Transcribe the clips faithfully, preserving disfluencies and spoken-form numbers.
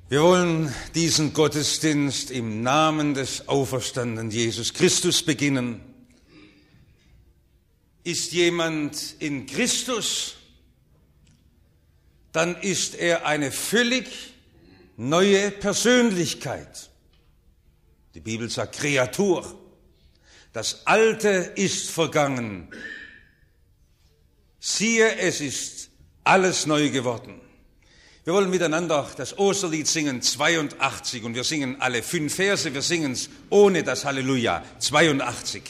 Wir wollen diesen Gottesdienst im Namen des auferstandenen Jesus Christus beginnen. Ist jemand in Christus, dann ist er eine völlig neue Persönlichkeit. Die Bibel sagt Kreatur. Das Alte ist vergangen. Siehe, es ist alles neu geworden. Wir wollen miteinander das Osterlied singen, zweiundachtzig, und wir singen alle fünf Verse, wir singen es ohne das Halleluja, zweiundachtzig.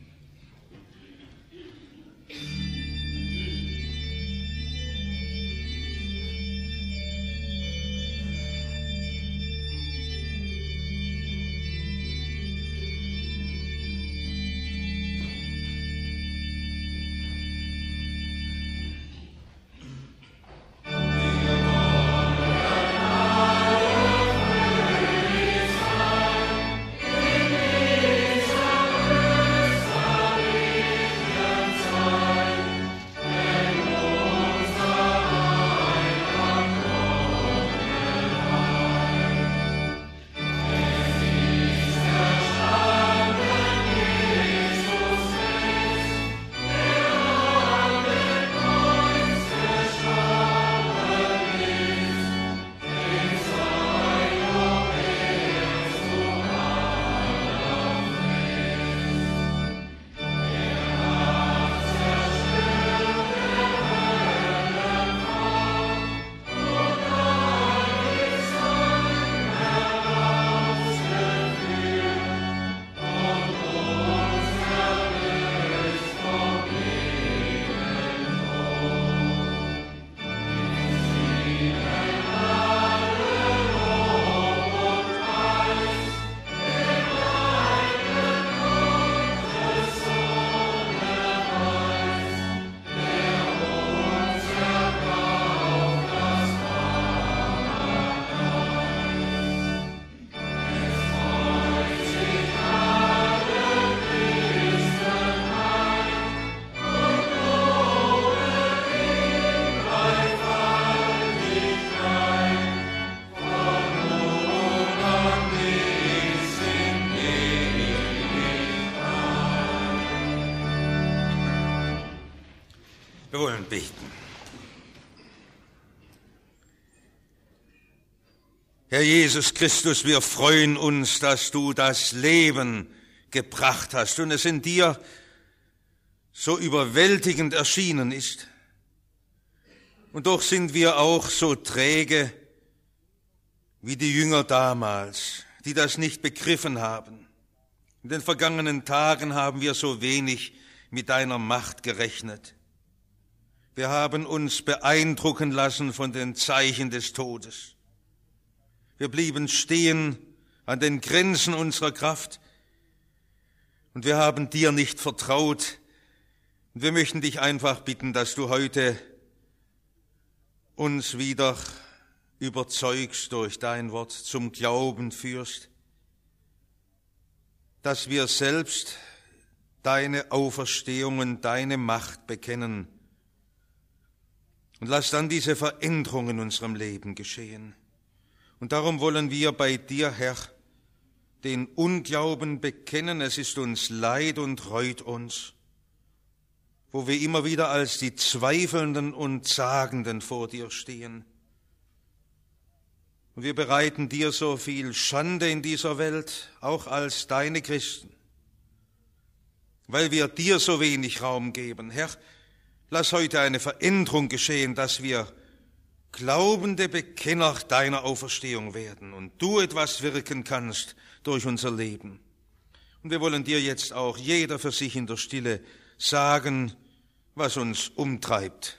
Wir wollen beten. Herr Jesus Christus, wir freuen uns, dass du das Leben gebracht hast und es in dir so überwältigend erschienen ist. Und doch sind wir auch so träge wie die Jünger damals, die das nicht begriffen haben. In den vergangenen Tagen haben wir so wenig mit deiner Macht gerechnet. Wir haben uns beeindrucken lassen von den Zeichen des Todes. Wir blieben stehen an den Grenzen unserer Kraft und wir haben dir nicht vertraut. Und wir möchten dich einfach bitten, dass du heute uns wieder überzeugst durch dein Wort, zum Glauben führst, dass wir selbst deine Auferstehung und deine Macht bekennen. Und lass dann diese Veränderung in unserem Leben geschehen. Und darum wollen wir bei dir, Herr, den Unglauben bekennen. Es ist uns leid und reut uns, wo wir immer wieder als die Zweifelnden und Zagenden vor dir stehen. Und wir bereiten dir so viel Schande in dieser Welt, auch als deine Christen, weil wir dir so wenig Raum geben. Herr, lass heute eine Veränderung geschehen, dass wir glaubende Bekenner deiner Auferstehung werden und du etwas wirken kannst durch unser Leben. Und wir wollen dir jetzt auch jeder für sich in der Stille sagen, was uns umtreibt.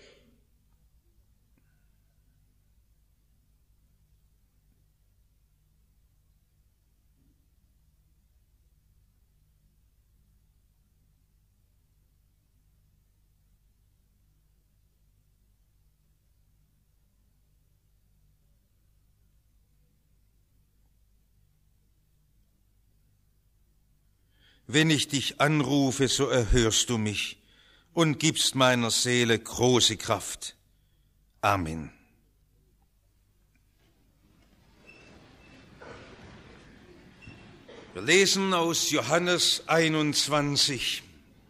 Wenn ich dich anrufe, so erhörst du mich und gibst meiner Seele große Kraft. Amen. Wir lesen aus Johannes einundzwanzig.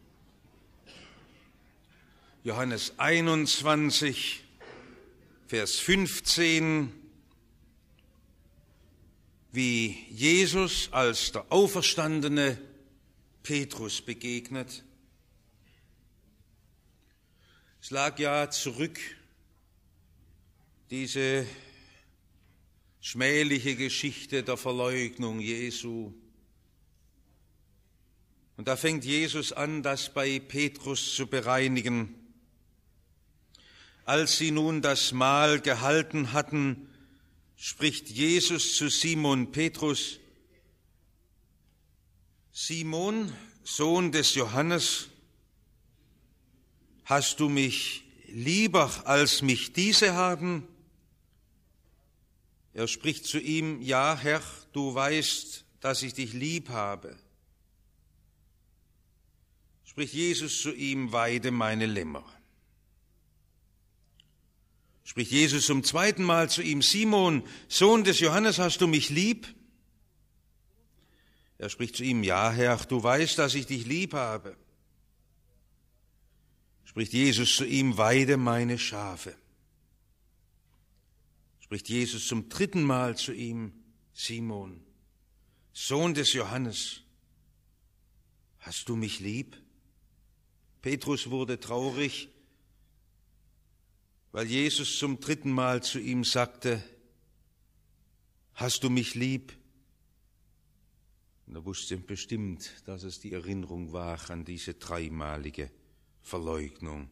Johannes einundzwanzig, Vers fünfzehn, wie Jesus als der auferstandene Petrus begegnet. Es lag ja zurück, diese schmähliche Geschichte der Verleugnung Jesu. Und da fängt Jesus an, das bei Petrus zu bereinigen. Als sie nun das Mahl gehalten hatten, spricht Jesus zu Simon Petrus: Simon, Sohn des Johannes, hast du mich lieber als mich diese haben? Er spricht zu ihm: Ja, Herr, du weißt, dass ich dich lieb habe. Spricht Jesus zu ihm: Weide meine Lämmer. Spricht Jesus zum zweiten Mal zu ihm: Simon, Sohn des Johannes, hast du mich lieb? Er spricht zu ihm: Ja, Herr, du weißt, dass ich dich lieb habe. Spricht Jesus zu ihm: Weide meine Schafe. Spricht Jesus zum dritten Mal zu ihm: Simon, Sohn des Johannes, hast du mich lieb? Petrus wurde traurig, weil Jesus zum dritten Mal zu ihm sagte: Hast du mich lieb? Und er wusste bestimmt, dass es die Erinnerung war an diese dreimalige Verleugnung.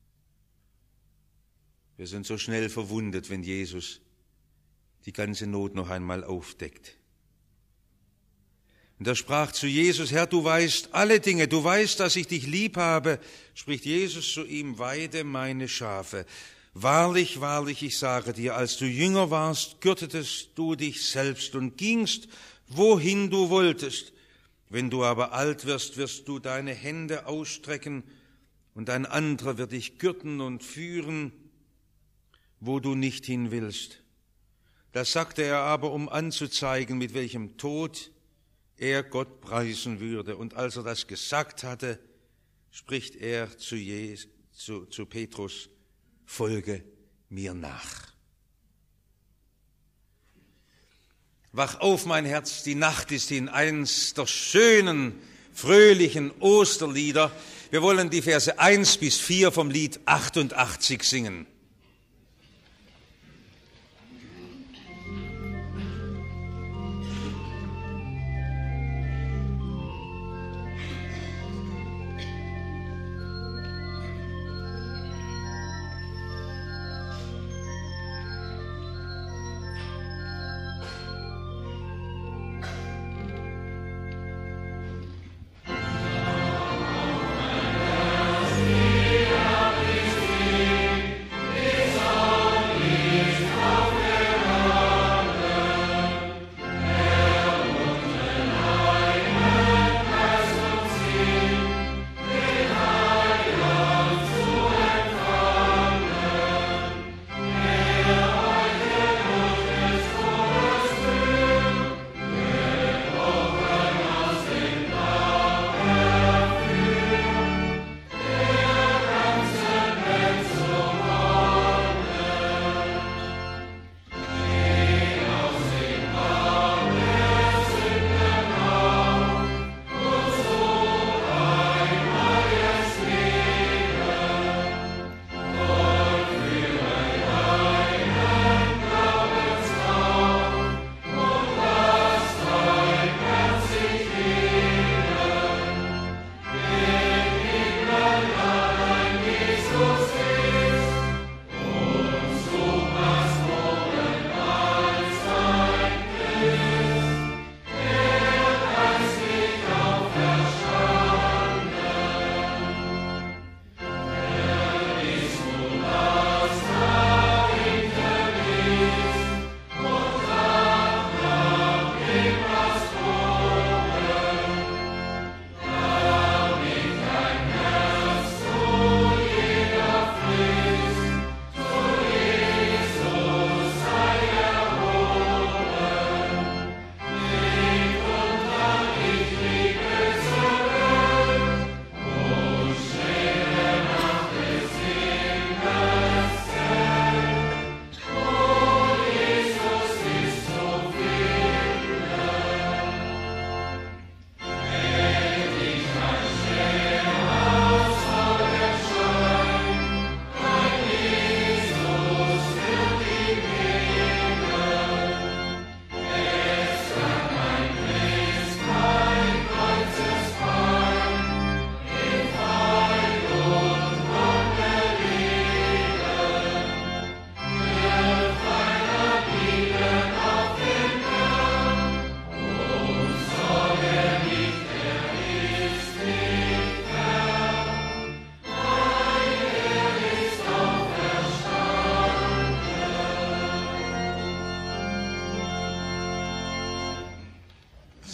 Wir sind so schnell verwundet, wenn Jesus die ganze Not noch einmal aufdeckt. Und er sprach zu Jesus: Herr, du weißt alle Dinge, du weißt, dass ich dich lieb habe. Spricht Jesus zu ihm: Weide meine Schafe. Wahrlich, wahrlich, ich sage dir, als du jünger warst, gürtetest du dich selbst und gingst, wohin du wolltest. Wenn du aber alt wirst, wirst du deine Hände ausstrecken und ein anderer wird dich gürten und führen, wo du nicht hin willst. Das sagte er aber, um anzuzeigen, mit welchem Tod er Gott preisen würde. Und als er das gesagt hatte, spricht er zu, Jesus, zu, zu Petrus: Folge mir nach. Wach auf, mein Herz, die Nacht ist hin, eins der schönen, fröhlichen Osterlieder. Wir wollen die Verse eins bis vier vom Lied achtundachtzig singen.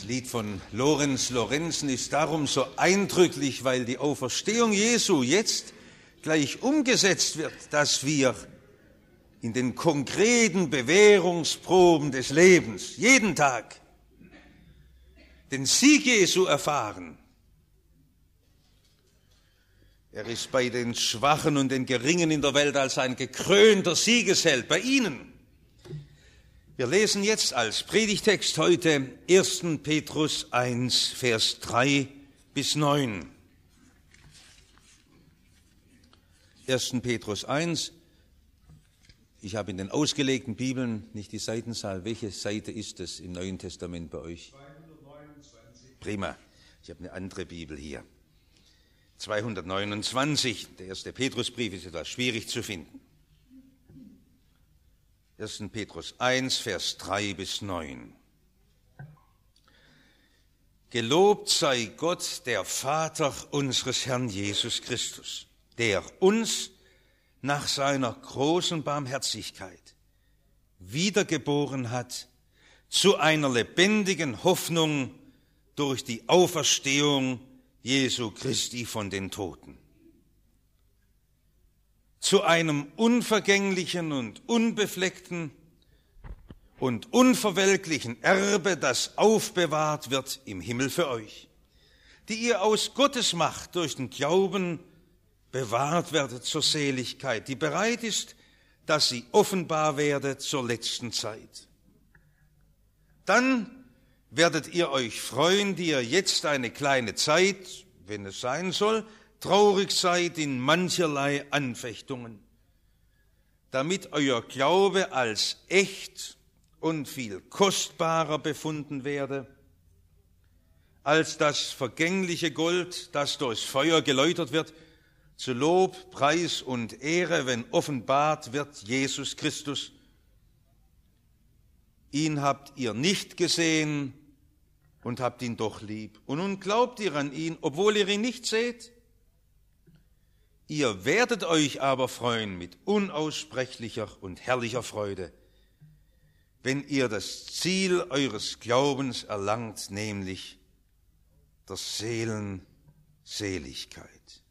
Lied von Lorenz Lorenzen ist darum so eindrücklich, weil die Auferstehung Jesu jetzt gleich umgesetzt wird, dass wir in den konkreten Bewährungsproben des Lebens jeden Tag den Sieg Jesu erfahren. Er ist bei den Schwachen und den Geringen in der Welt als ein gekrönter Siegesheld bei Ihnen. Wir lesen jetzt als Predigtext heute ersten Petrus eins, Vers drei bis neun. ersten Petrus eins. Ich habe in den ausgelegten Bibeln nicht die Seitenzahl. Welche Seite ist es im Neuen Testament bei euch? zweihundertneunundzwanzig. Prima. Ich habe eine andere Bibel hier. zweihundertneunundzwanzig. Der erste Petrusbrief ist etwas schwierig zu finden. ersten Petrus eins, Vers drei bis neun. Gelobt sei Gott, der Vater unseres Herrn Jesus Christus, der uns nach seiner großen Barmherzigkeit wiedergeboren hat zu einer lebendigen Hoffnung durch die Auferstehung Jesu Christi von den Toten, zu einem unvergänglichen und unbefleckten und unverwelklichen Erbe, das aufbewahrt wird im Himmel für euch, die ihr aus Gottes Macht durch den Glauben bewahrt werdet zur Seligkeit, die bereit ist, dass sie offenbar werde zur letzten Zeit. Dann werdet ihr euch freuen, die ihr jetzt eine kleine Zeit, wenn es sein soll, traurig seid in mancherlei Anfechtungen, damit euer Glaube als echt und viel kostbarer befunden werde, als das vergängliche Gold, das durchs Feuer geläutert wird, zu Lob, Preis und Ehre, wenn offenbart wird Jesus Christus. Ihn habt ihr nicht gesehen und habt ihn doch lieb. Und nun glaubt ihr an ihn, obwohl ihr ihn nicht seht. Ihr werdet euch aber freuen mit unaussprechlicher und herrlicher Freude, wenn ihr das Ziel eures Glaubens erlangt, nämlich der Seelen Seligkeit.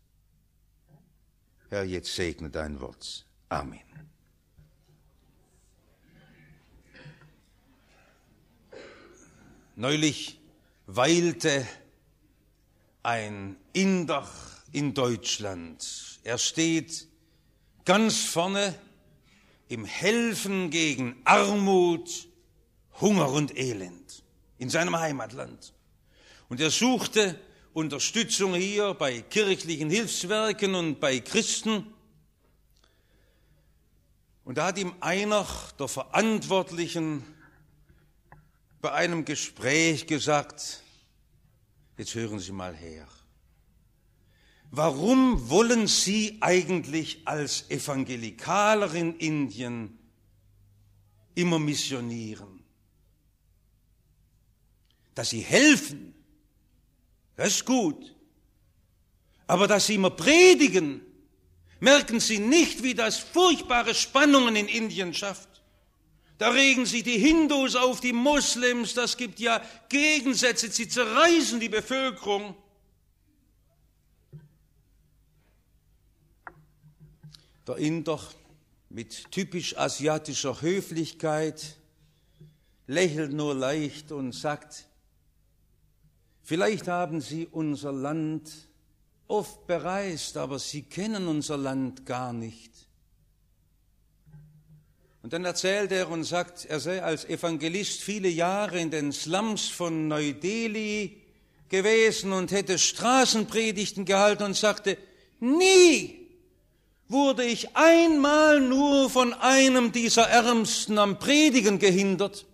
Herr, jetzt segne dein Wort. Amen. Neulich weilte ein Inder in Deutschland. Er steht ganz vorne im Helfen gegen Armut, Hunger und Elend in seinem Heimatland. Und er suchte Unterstützung hier bei kirchlichen Hilfswerken und bei Christen. Und da hat ihm einer der Verantwortlichen bei einem Gespräch gesagt, jetzt hören Sie mal her, warum wollen Sie eigentlich als Evangelikaler in Indien immer missionieren? Dass Sie helfen, das ist gut. Aber dass Sie immer predigen, merken Sie nicht, wie das furchtbare Spannungen in Indien schafft. Da regen sich die Hindus auf die Moslems, das gibt ja Gegensätze, sie zerreißen die Bevölkerung. Der Inder mit typisch asiatischer Höflichkeit lächelt nur leicht und sagt, vielleicht haben Sie unser Land oft bereist, aber Sie kennen unser Land gar nicht. Und dann erzählt er und sagt, er sei als Evangelist viele Jahre in den Slums von Neu-Delhi gewesen und hätte Straßenpredigten gehalten und sagte, nie wurde ich einmal nur von einem dieser Ärmsten am Predigen gehindert.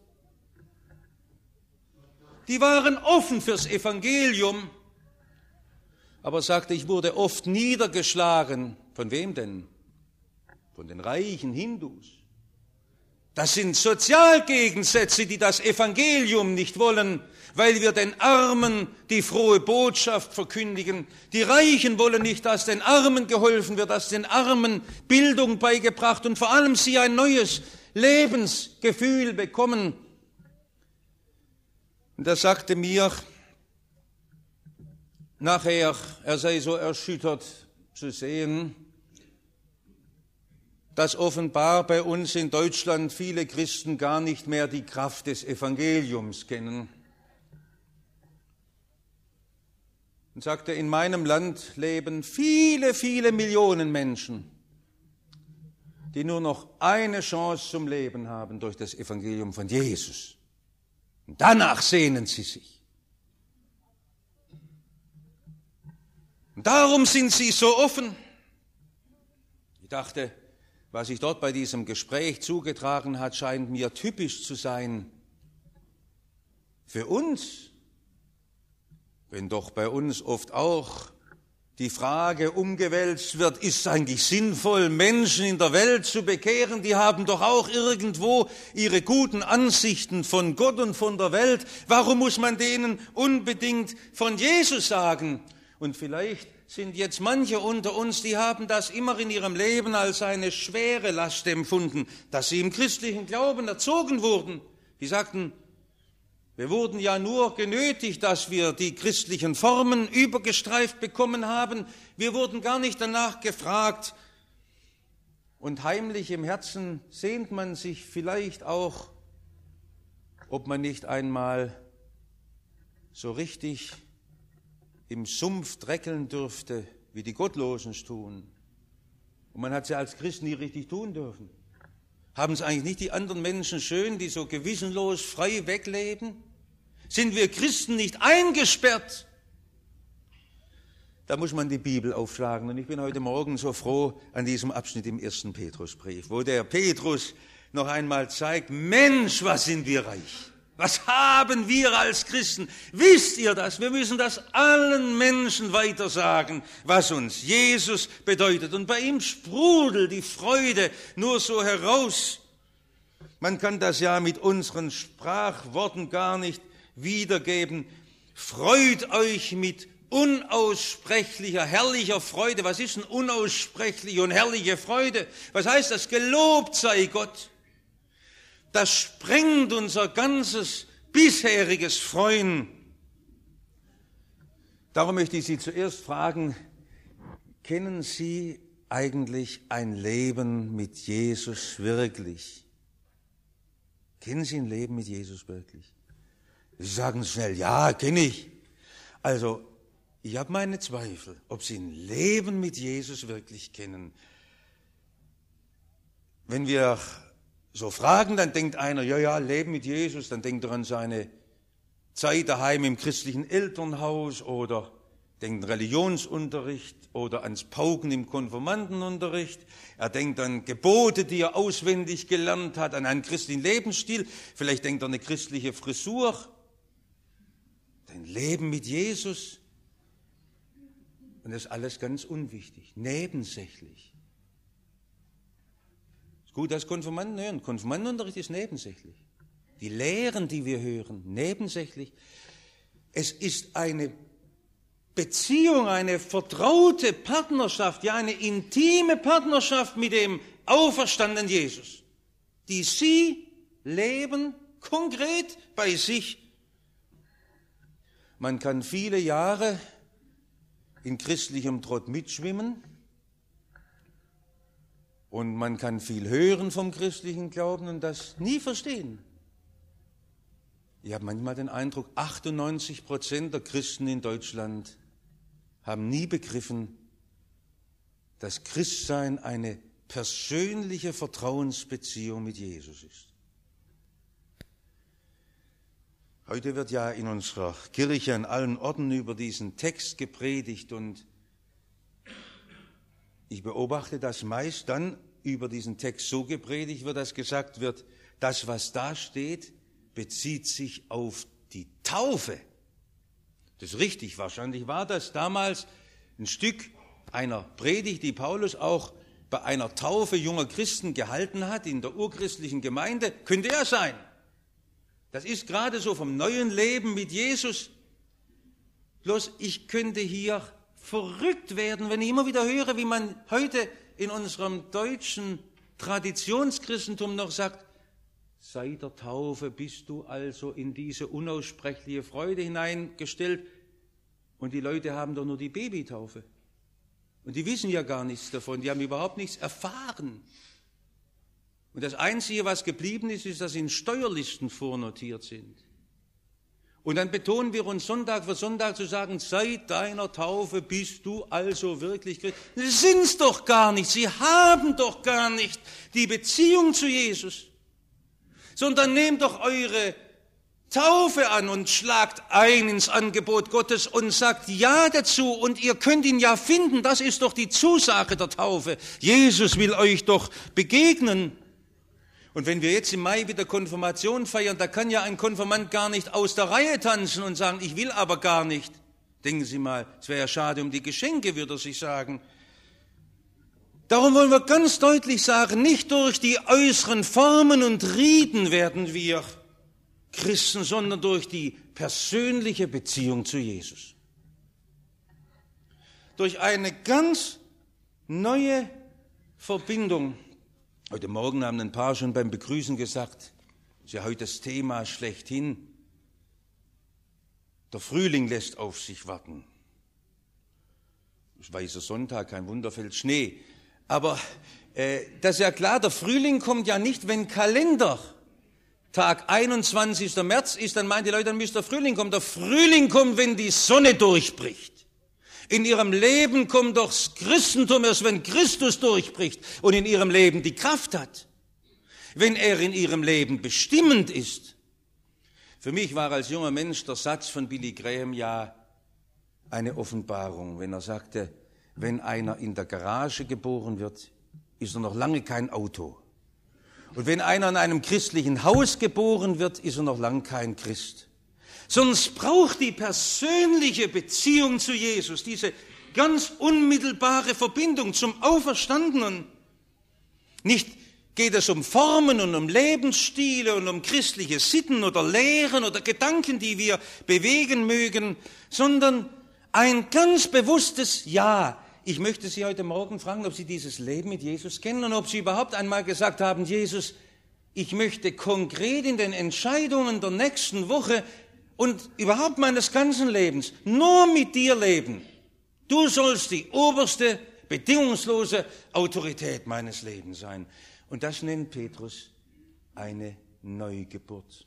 Die waren offen fürs Evangelium, aber sagte, ich wurde oft niedergeschlagen. Von wem denn? Von den reichen Hindus. Das sind Sozialgegensätze, die das Evangelium nicht wollen, weil wir den Armen die frohe Botschaft verkündigen. Die Reichen wollen nicht, dass den Armen geholfen wird, dass den Armen Bildung beigebracht und vor allem sie ein neues Lebensgefühl bekommen. Und er sagte mir nachher, er sei so erschüttert zu sehen, dass offenbar bei uns in Deutschland viele Christen gar nicht mehr die Kraft des Evangeliums kennen. Und sagte, in meinem Land leben viele, viele Millionen Menschen, die nur noch eine Chance zum Leben haben durch das Evangelium von Jesus. Und danach sehnen sie sich. Und darum sind sie so offen. Ich dachte, was sich dort bei diesem Gespräch zugetragen hat, scheint mir typisch zu sein für uns, wenn doch bei uns oft auch die Frage umgewälzt wird, ist es eigentlich sinnvoll, Menschen in der Welt zu bekehren? Die haben doch auch irgendwo ihre guten Ansichten von Gott und von der Welt. Warum muss man denen unbedingt von Jesus sagen? Und vielleicht sind jetzt manche unter uns, die haben das immer in ihrem Leben als eine schwere Last empfunden, dass sie im christlichen Glauben erzogen wurden. Die sagten, wir wurden ja nur genötigt, dass wir die christlichen Formen übergestreift bekommen haben. Wir wurden gar nicht danach gefragt. Und heimlich im Herzen sehnt man sich vielleicht auch, ob man nicht einmal so richtig im Sumpf dreckeln dürfte, wie die Gottlosen es tun. Und man hat es ja als Christ nie richtig tun dürfen. Haben es eigentlich nicht die anderen Menschen schön, die so gewissenlos frei wegleben? Sind wir Christen nicht eingesperrt? Da muss man die Bibel aufschlagen. Und ich bin heute Morgen so froh an diesem Abschnitt im ersten Petrusbrief, wo der Petrus noch einmal zeigt, Mensch, was sind wir reich? Was haben wir als Christen? Wisst ihr das? Wir müssen das allen Menschen weitersagen, was uns Jesus bedeutet. Und bei ihm sprudelt die Freude nur so heraus. Man kann das ja mit unseren Sprachworten gar nicht wiedergeben. Freut euch mit unaussprechlicher, herrlicher Freude. Was ist denn unaussprechliche und herrliche Freude? Was heißt das? Gelobt sei Gott. Das sprengt unser ganzes bisheriges Freuen. Darum möchte ich Sie zuerst fragen, kennen Sie eigentlich ein Leben mit Jesus wirklich? Kennen Sie ein Leben mit Jesus wirklich? Sie sagen schnell, ja, kenne ich. Also, ich habe meine Zweifel, ob Sie ein Leben mit Jesus wirklich kennen. Wenn wir so fragen, dann denkt einer, ja, ja, Leben mit Jesus, dann denkt er an seine Zeit daheim im christlichen Elternhaus oder denkt an Religionsunterricht oder ans Pauken im Konfirmandenunterricht. Er denkt an Gebote, die er auswendig gelernt hat, an einen christlichen Lebensstil. Vielleicht denkt er an eine christliche Frisur. Dein Leben mit Jesus. Und das ist alles ganz unwichtig, nebensächlich. Es ist gut, dass Konfirmanden hören. Konfirmandenunterricht ist nebensächlich. Die Lehren, die wir hören, nebensächlich. Es ist eine Beziehung, eine vertraute Partnerschaft, ja eine intime Partnerschaft mit dem auferstandenen Jesus, die Sie leben konkret bei sich. Man kann viele Jahre in christlichem Trott mitschwimmen und man kann viel hören vom christlichen Glauben und das nie verstehen. Ich habe manchmal den Eindruck, achtundneunzig Prozent der Christen in Deutschland haben nie begriffen, dass Christsein eine persönliche Vertrauensbeziehung mit Jesus ist. Heute wird ja in unserer Kirche an allen Orten über diesen Text gepredigt und ich beobachte, dass meist dann über diesen Text so gepredigt wird, dass gesagt wird, das, was da steht, bezieht sich auf die Taufe. Das ist richtig, wahrscheinlich war das damals ein Stück einer Predigt, die Paulus auch bei einer Taufe junger Christen gehalten hat in der urchristlichen Gemeinde. Könnte ja sein. Das ist gerade so vom neuen Leben mit Jesus. Bloß ich könnte hier verrückt werden, wenn ich immer wieder höre, wie man heute in unserem deutschen Traditionschristentum noch sagt, Seit der Taufe bist du also in diese unaussprechliche Freude hineingestellt. Und die Leute haben doch nur die Babytaufe. Und die wissen ja gar nichts davon, die haben überhaupt nichts erfahren. Und das Einzige, was geblieben ist, ist, dass sie in Steuerlisten vornotiert sind. Und dann betonen wir uns Sonntag für Sonntag zu sagen, seit deiner Taufe bist du also wirklich Christ. Sie sind's doch gar nicht, sie haben doch gar nicht die Beziehung zu Jesus. Sondern nehmt doch eure Taufe an und schlagt ein ins Angebot Gottes und sagt Ja dazu und ihr könnt ihn ja finden. Das ist doch die Zusage der Taufe. Jesus will euch doch begegnen. Und wenn wir jetzt im Mai wieder Konfirmation feiern, da kann ja ein Konfirmand gar nicht aus der Reihe tanzen und sagen, ich will aber gar nicht. Denken Sie mal, es wäre ja schade um die Geschenke, würde er sich sagen. Darum wollen wir ganz deutlich sagen, nicht durch die äußeren Formen und Riten werden wir Christen, sondern durch die persönliche Beziehung zu Jesus. Durch eine ganz neue Verbindung. Heute Morgen haben ein paar schon beim Begrüßen gesagt, das ist ja heute das Thema schlechthin, der Frühling lässt auf sich warten. Es ist weißer Sonntag, kein Wunder, fällt Schnee. Aber äh, das ist ja klar, der Frühling kommt ja nicht, wenn Kalender Tag einundzwanzigster März ist, dann meinen die Leute, dann müsste der Frühling kommen. Der Frühling kommt, wenn die Sonne durchbricht. In ihrem Leben kommt doch das Christentum erst, wenn Christus durchbricht und in ihrem Leben die Kraft hat. Wenn er in ihrem Leben bestimmend ist. Für mich war als junger Mensch der Satz von Billy Graham ja eine Offenbarung, wenn er sagte, wenn einer in der Garage geboren wird, ist er noch lange kein Auto. Und wenn einer in einem christlichen Haus geboren wird, ist er noch lange kein Christ. Sonst braucht die persönliche Beziehung zu Jesus, diese ganz unmittelbare Verbindung zum Auferstandenen. Nicht geht es um Formen und um Lebensstile und um christliche Sitten oder Lehren oder Gedanken, die wir bewegen mögen, sondern ein ganz bewusstes Ja. Ich möchte Sie heute Morgen fragen, ob Sie dieses Leben mit Jesus kennen und ob Sie überhaupt einmal gesagt haben, Jesus, ich möchte konkret in den Entscheidungen der nächsten Woche und überhaupt meines ganzen Lebens nur mit dir leben. Du sollst die oberste, bedingungslose Autorität meines Lebens sein. Und das nennt Petrus eine Neugeburt.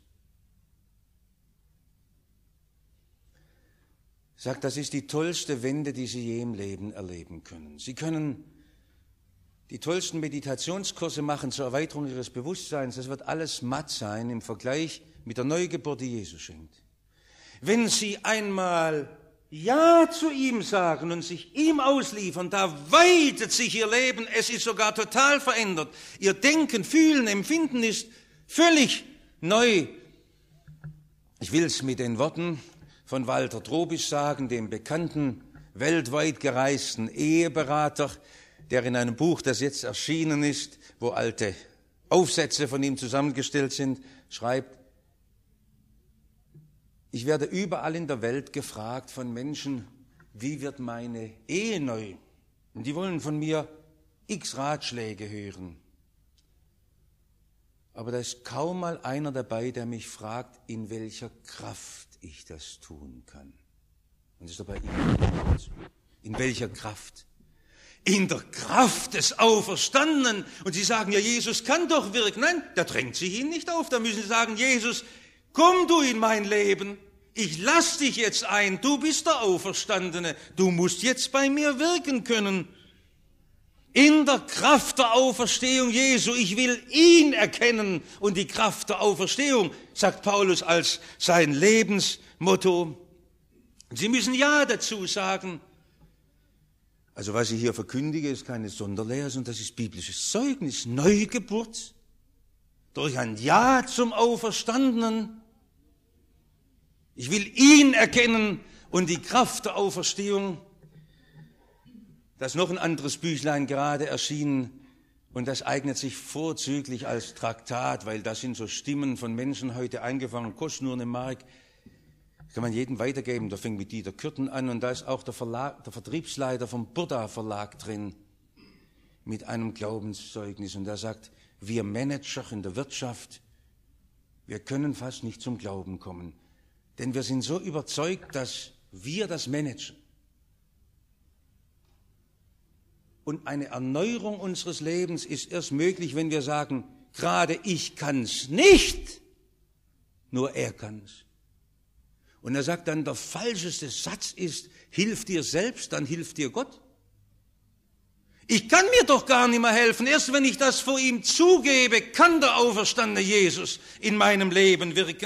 Sagt, das ist die tollste Wende, die Sie je im Leben erleben können. Sie können die tollsten Meditationskurse machen zur Erweiterung Ihres Bewusstseins. Das wird alles matt sein im Vergleich mit der Neugeburt, die Jesus schenkt. Wenn Sie einmal Ja zu ihm sagen und sich ihm ausliefern, da weitet sich Ihr Leben, es ist sogar total verändert. Ihr Denken, Fühlen, Empfinden ist völlig neu. Ich will es mit den Worten von Walter Trobisch sagen, dem bekannten, weltweit gereisten Eheberater, der in einem Buch, das jetzt erschienen ist, wo alte Aufsätze von ihm zusammengestellt sind, schreibt, ich werde überall in der Welt gefragt von Menschen, wie wird meine Ehe neu? Und die wollen von mir x Ratschläge hören. Aber da ist kaum mal einer dabei, der mich fragt, in welcher Kraft ich das tun kann. Und das ist doch bei Ihnen. In welcher Kraft? In der Kraft des Auferstandenen. Und Sie sagen, ja, Jesus kann doch wirken. Nein, da drängt sich Ihnen nicht auf. Da müssen Sie sagen, Jesus, komm du in mein Leben. Ich lass dich jetzt ein. Du bist der Auferstandene. Du musst jetzt bei mir wirken können. In der Kraft der Auferstehung Jesu, ich will ihn erkennen und die Kraft der Auferstehung, sagt Paulus als sein Lebensmotto. Sie müssen Ja dazu sagen. Also was ich hier verkündige, ist keine Sonderlehre, sondern das ist biblisches Zeugnis, Neugeburt durch ein Ja zum Auferstandenen. Ich will ihn erkennen und die Kraft der Auferstehung. Da ist noch ein anderes Büchlein gerade erschienen und das eignet sich vorzüglich als Traktat, weil da sind so Stimmen von Menschen heute eingefangen, kostet nur eine Mark. Das kann man jedem weitergeben, da fängt mit Dieter Kürten an und da ist auch der, Verlag, der Vertriebsleiter vom Burda Verlag drin mit einem Glaubenszeugnis und der sagt, wir Manager in der Wirtschaft, Wir können fast nicht zum Glauben kommen, denn wir sind so überzeugt, dass wir das managen. Und eine Erneuerung unseres Lebens ist erst möglich, wenn wir sagen, gerade ich kann's nicht, nur er kann's. Und er sagt dann, der falscheste Satz ist, hilf dir selbst, dann hilft dir Gott. Ich kann mir doch gar nicht mehr helfen. Erst wenn ich das vor ihm zugebe, kann der auferstandene Jesus in meinem Leben wirken.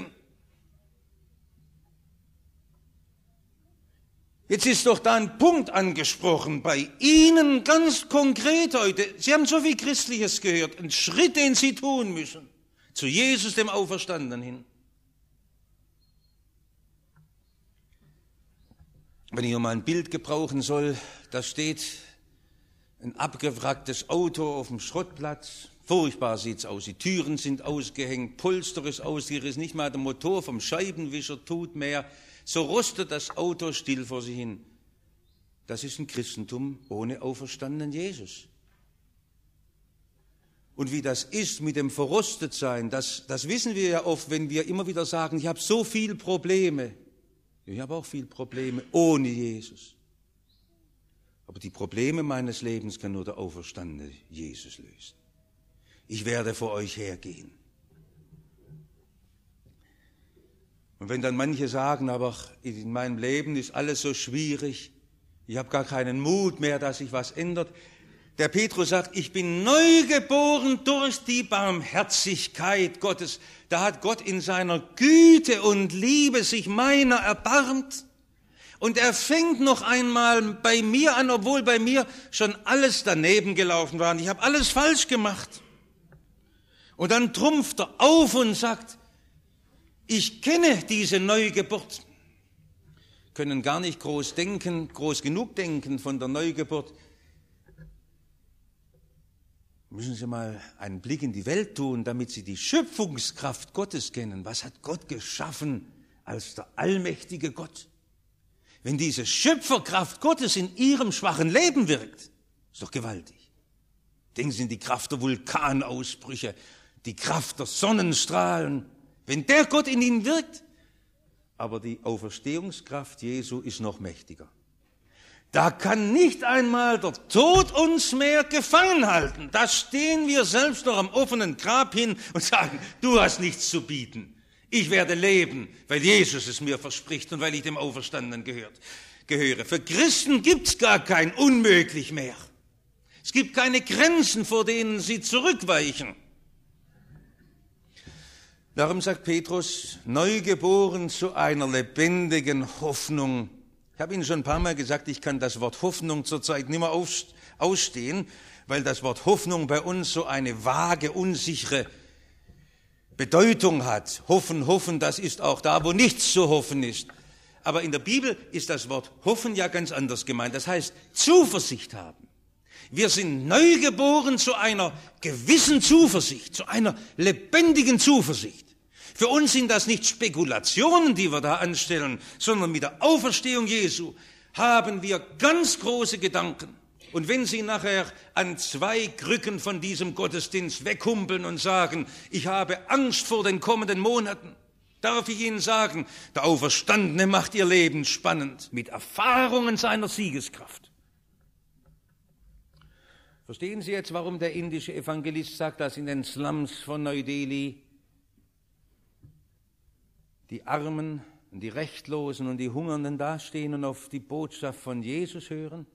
Jetzt ist doch da ein Punkt angesprochen bei Ihnen ganz konkret heute. Sie haben so viel Christliches gehört, einen Schritt, den Sie tun müssen, zu Jesus, dem Auferstandenen hin. Wenn ich mal ein Bild gebrauchen soll, da steht ein abgewracktes Auto auf dem Schrottplatz. Furchtbar sieht's aus. Die Türen sind ausgehängt, Polster ist ausgerissen, nicht mal der Motor vom Scheibenwischer tut mehr. So rostet das Auto still vor sich hin. Das ist ein Christentum ohne auferstandenen Jesus. Und wie das ist mit dem Verrostetsein, das, das wissen wir ja oft, wenn wir immer wieder sagen, ich habe so viele Probleme. Ich habe auch viele Probleme ohne Jesus. Aber die Probleme meines Lebens kann nur der auferstandene Jesus lösen. Ich werde vor euch hergehen. Und wenn dann manche sagen, aber in meinem Leben ist alles so schwierig, ich habe gar keinen Mut mehr, dass sich was ändert. Der Petrus sagt, ich bin neu geboren durch die Barmherzigkeit Gottes. Da hat Gott in seiner Güte und Liebe sich meiner erbarmt. Und er fängt noch einmal bei mir an, obwohl bei mir schon alles daneben gelaufen war. Ich habe alles falsch gemacht. Und dann trumpft er auf und sagt, ich kenne diese Neugeburt. Können gar nicht groß denken, groß genug denken von der Neugeburt. Müssen Sie mal einen Blick in die Welt tun, damit Sie die Schöpfungskraft Gottes kennen. Was hat Gott geschaffen als der allmächtige Gott? Wenn diese Schöpferkraft Gottes in Ihrem schwachen Leben wirkt, ist doch gewaltig. Denken Sie an die Kraft der Vulkanausbrüche, die Kraft der Sonnenstrahlen. Wenn der Gott in Ihnen wirkt, aber die Auferstehungskraft Jesu ist noch mächtiger. Da kann nicht einmal der Tod uns mehr gefangen halten. Da stehen wir selbst noch am offenen Grab hin und sagen, du hast nichts zu bieten. Ich werde leben, weil Jesus es mir verspricht und weil ich dem Auferstandenen gehört, gehöre. Für Christen gibt's gar kein Unmöglich mehr. Es gibt keine Grenzen, vor denen sie zurückweichen. Darum sagt Petrus, neugeboren zu einer lebendigen Hoffnung. Ich habe Ihnen schon ein paar Mal gesagt, ich kann das Wort Hoffnung zurzeit nicht mehr ausstehen, weil das Wort Hoffnung bei uns so eine vage, unsichere Bedeutung hat. Hoffen, hoffen, das ist auch da, wo nichts zu hoffen ist. Aber in der Bibel ist das Wort hoffen ja ganz anders gemeint. Das heißt, Zuversicht haben. Wir sind neugeboren zu einer gewissen Zuversicht, zu einer lebendigen Zuversicht. Für uns sind das nicht Spekulationen, die wir da anstellen, sondern mit der Auferstehung Jesu haben wir ganz große Gedanken. Und wenn Sie nachher an zwei Krücken von diesem Gottesdienst weghumpeln und sagen, ich habe Angst vor den kommenden Monaten, darf ich Ihnen sagen, der Auferstandene macht Ihr Leben spannend mit Erfahrungen seiner Siegeskraft. Verstehen Sie jetzt, warum der indische Evangelist sagt, dass in den Slums von Neu-Delhi die Armen und die Rechtlosen und die Hungernden dastehen und auf die Botschaft von Jesus hören?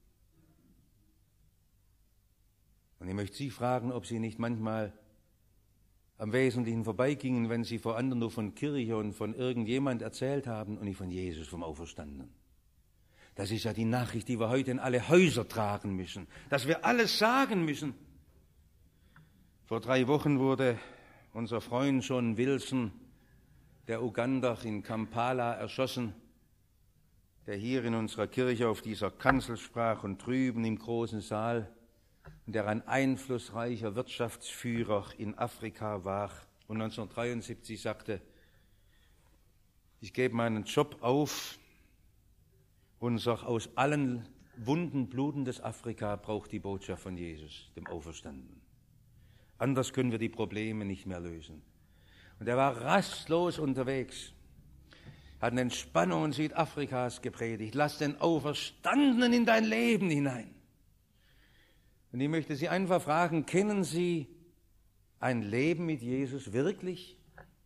Und ich möchte Sie fragen, ob Sie nicht manchmal am Wesentlichen vorbeigingen, wenn Sie vor anderen nur von Kirche und von irgendjemand erzählt haben und nicht von Jesus, vom Auferstandenen. Das ist ja die Nachricht, die wir heute in alle Häuser tragen müssen, dass wir alles sagen müssen. Vor drei Wochen wurde unser Freund John Wilson, der Ugander in Kampala, erschossen, der hier in unserer Kirche auf dieser Kanzel sprach und drüben im großen Saal, und der ein einflussreicher Wirtschaftsführer in Afrika war und neunzehnhundertdreiundsiebzig sagte, ich gebe meinen Job auf, unser aus allen Wunden blutendes Afrika braucht die Botschaft von Jesus, dem Auferstandenen. Anders können wir die Probleme nicht mehr lösen. Und er war rastlos unterwegs, hat den Entspannungen Südafrikas gepredigt. Lass den Auferstandenen in dein Leben hinein. Und ich möchte Sie einfach fragen, kennen Sie ein Leben mit Jesus wirklich?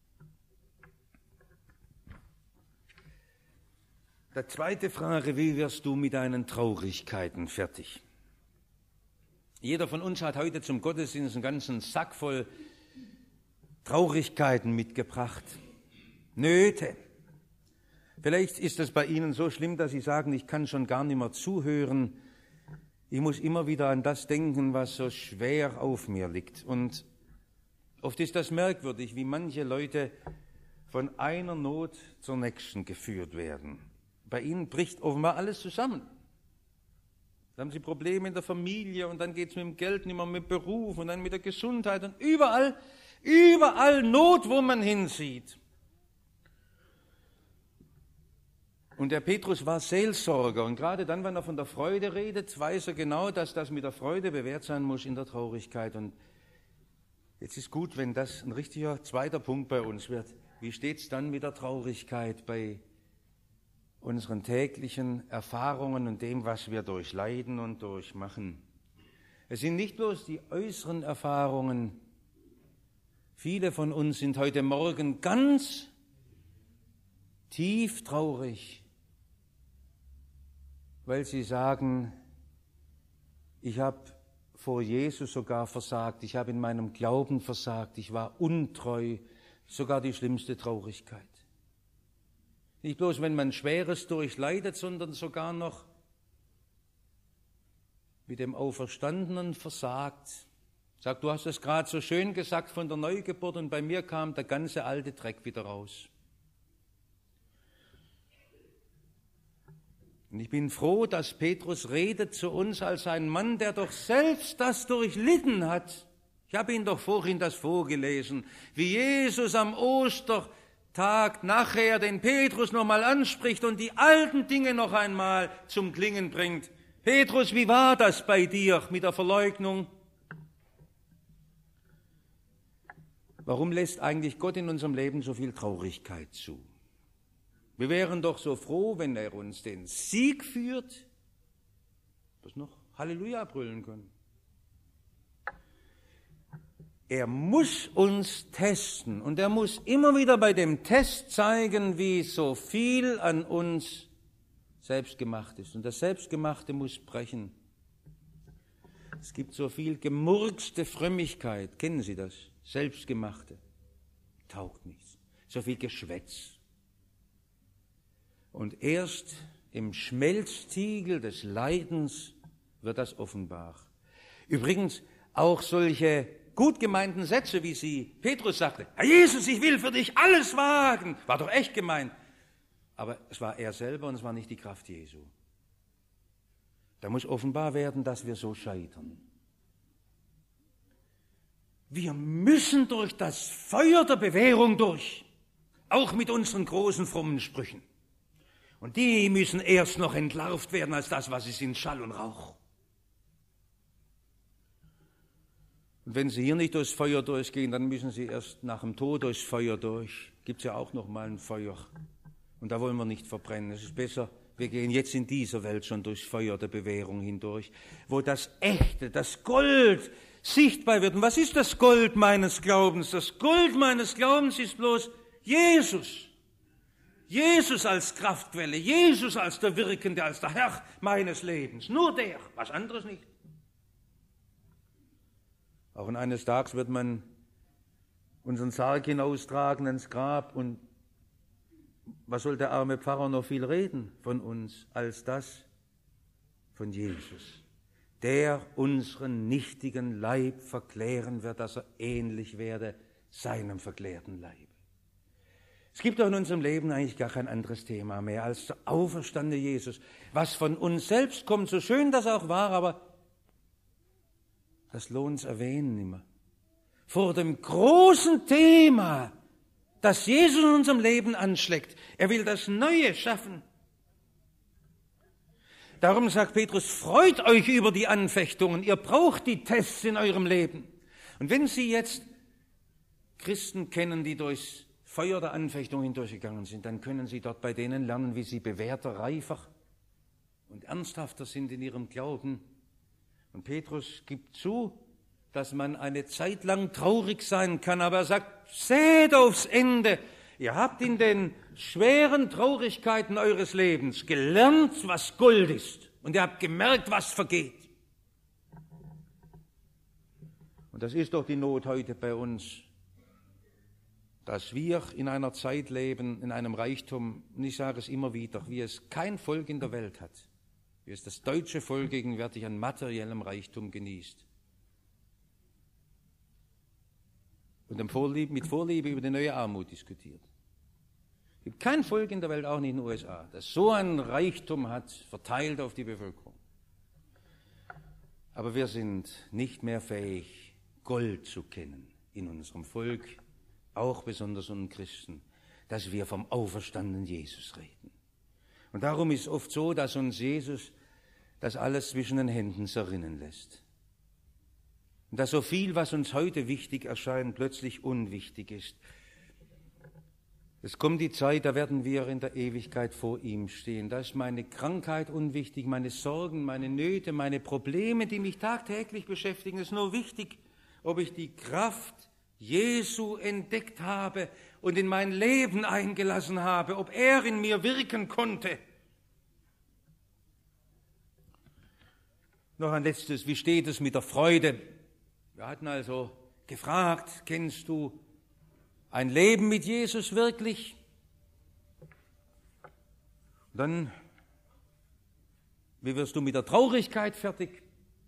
Die zweite Frage, wie wirst du mit deinen Traurigkeiten fertig? Jeder von uns hat heute zum Gottesdienst einen ganzen Sack voll Traurigkeiten mitgebracht, Nöte. Vielleicht ist es bei Ihnen so schlimm, dass Sie sagen, ich kann schon gar nicht mehr zuhören. Ich muss immer wieder an das denken, was so schwer auf mir liegt. Und oft ist das merkwürdig, wie manche Leute von einer Not zur nächsten geführt werden. Bei ihnen bricht offenbar alles zusammen. Dann haben sie Probleme in der Familie und dann geht es mit dem Geld nicht mehr, mit dem Beruf und dann mit der Gesundheit und überall, überall Not, wo man hinsieht. Und der Petrus war Seelsorger und gerade dann, wenn er von der Freude redet, weiß er genau, dass das mit der Freude bewährt sein muss in der Traurigkeit. Und jetzt ist gut, wenn das ein richtiger zweiter Punkt bei uns wird. Wie steht es dann mit der Traurigkeit bei unseren täglichen Erfahrungen und dem, was wir durchleiden und durchmachen? Es sind nicht bloß die äußeren Erfahrungen. Viele von uns sind heute Morgen ganz tief traurig, weil sie sagen, ich habe vor Jesus sogar versagt, ich habe in meinem Glauben versagt, ich war untreu, sogar die schlimmste Traurigkeit. Nicht bloß, wenn man Schweres durchleidet, sondern sogar noch mit dem Auferstandenen versagt. Sagt, du hast es gerade so schön gesagt von der Neugeburt und bei mir kam der ganze alte Dreck wieder raus. Und ich bin froh, dass Petrus redet zu uns als ein Mann, der doch selbst das durchlitten hat. Ich habe Ihnen doch vorhin das vorgelesen, wie Jesus am Ostertag nachher den Petrus nochmal anspricht und die alten Dinge noch einmal zum Klingen bringt. Petrus, wie war das bei dir mit der Verleugnung? Warum lässt eigentlich Gott in unserem Leben so viel Traurigkeit zu? Wir wären doch so froh, wenn er uns den Sieg führt, dass wir noch Halleluja brüllen können. Er muss uns testen und er muss immer wieder bei dem Test zeigen, wie so viel an uns selbstgemacht ist. Und das Selbstgemachte muss brechen. Es gibt so viel gemurkste Frömmigkeit, kennen Sie das? Selbstgemachte, taugt nichts. So viel Geschwätz. Und erst im Schmelztiegel des Leidens wird das offenbar. Übrigens auch solche gut gemeinten Sätze, wie sie Petrus sagte, Herr Jesus, ich will für dich alles wagen, war doch echt gemeint. Aber es war er selber und es war nicht die Kraft Jesu. Da muss offenbar werden, dass wir so scheitern. Wir müssen durch das Feuer der Bewährung durch, auch mit unseren großen frommen Sprüchen. Und die müssen erst noch entlarvt werden als das, was sie sind, Schall und Rauch. Und wenn Sie hier nicht durchs Feuer durchgehen, dann müssen Sie erst nach dem Tod durchs Feuer durch. Gibt es ja auch noch mal ein Feuer. Und da wollen wir nicht verbrennen. Es ist besser, wir gehen jetzt in dieser Welt schon durchs Feuer der Bewährung hindurch, wo das Echte, das Gold sichtbar wird. Und was ist das Gold meines Glaubens? Das Gold meines Glaubens ist bloß Jesus. Jesus als Kraftquelle, Jesus als der Wirkende, als der Herr meines Lebens. Nur der, was anderes nicht. Auch eines Tages wird man unseren Sarg hinaustragen ins Grab und was soll der arme Pfarrer noch viel reden von uns als das von Jesus, der unseren nichtigen Leib verklären wird, dass er ähnlich werde seinem verklärten Leib. Es gibt doch in unserem Leben eigentlich gar kein anderes Thema mehr als der auferstandene Jesus. Was von uns selbst kommt, so schön das auch war, aber das lohnt es erwähnen immer. Vor dem großen Thema, das Jesus in unserem Leben anschlägt. Er will das Neue schaffen. Darum sagt Petrus, freut euch über die Anfechtungen. Ihr braucht die Tests in eurem Leben. Und wenn Sie jetzt Christen kennen, die durchs Feuer der Anfechtung hindurchgegangen sind, dann können sie dort bei denen lernen, wie sie bewährter, reifer und ernsthafter sind in ihrem Glauben. Und Petrus gibt zu, dass man eine Zeit lang traurig sein kann, aber er sagt, seht aufs Ende. Ihr habt in den schweren Traurigkeiten eures Lebens gelernt, was Gold ist. Und ihr habt gemerkt, was vergeht. Und das ist doch die Not heute bei uns, dass wir in einer Zeit leben, in einem Reichtum, und ich sage es immer wieder, wie es kein Volk in der Welt hat, wie es das deutsche Volk gegenwärtig an materiellem Reichtum genießt. Und mit Vorliebe über die neue Armut diskutiert. Es gibt kein Volk in der Welt, auch nicht in den U S A, das so ein Reichtum hat, verteilt auf die Bevölkerung. Aber wir sind nicht mehr fähig, Gold zu kennen in unserem Volk, auch besonders unter Christen, dass wir vom auferstandenen Jesus reden. Und darum ist es oft so, dass uns Jesus das alles zwischen den Händen zerrinnen lässt. Und dass so viel, was uns heute wichtig erscheint, plötzlich unwichtig ist. Es kommt die Zeit, da werden wir in der Ewigkeit vor ihm stehen. Da ist meine Krankheit unwichtig, meine Sorgen, meine Nöte, meine Probleme, die mich tagtäglich beschäftigen. Es ist nur wichtig, ob ich die Kraft Jesu entdeckt habe und in mein Leben eingelassen habe, ob er in mir wirken konnte. Noch ein letztes, wie steht es mit der Freude? Wir hatten also gefragt, kennst du ein Leben mit Jesus wirklich? Und dann, wie wirst du mit der Traurigkeit fertig?